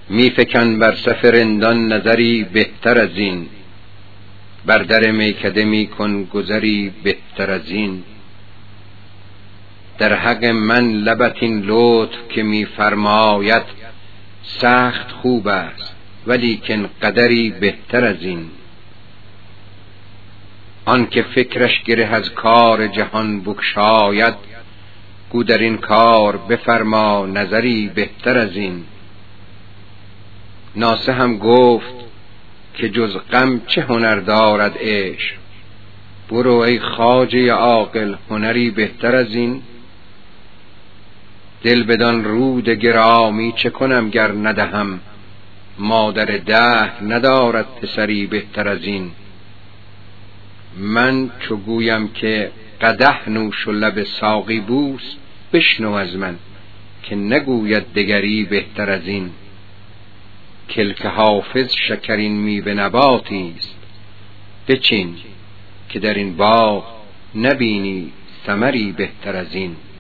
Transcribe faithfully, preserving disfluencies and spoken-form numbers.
می فکن بر صف رندان نظری بهتر از این، بر در میکده می کن گذری بهتر از این. در حق من لبت این لطف که می فرماید، سخت خوب است ولیکن قدری بهتر از این. آن که فکرش گره از کار جهان بگشاید، گو در این کار بفرما نظری بهتر از این. ناصح هم گفت که جز غم چه هنر دارد عشق، برو ای خواجه عاقل هنری بهتر از این. دل بدان رود گرامی چه کنم گر ندهم، مادر دهر ندارد پسری بهتر از این. من چو گویم که قدح نوش و لب ساقی بوس، بشنو از من که نگوید دگری بهتر از این. کلک حافظ شکرین میوه نباتی است، بچین که در این باغ نبینی ثمری بهتر از این.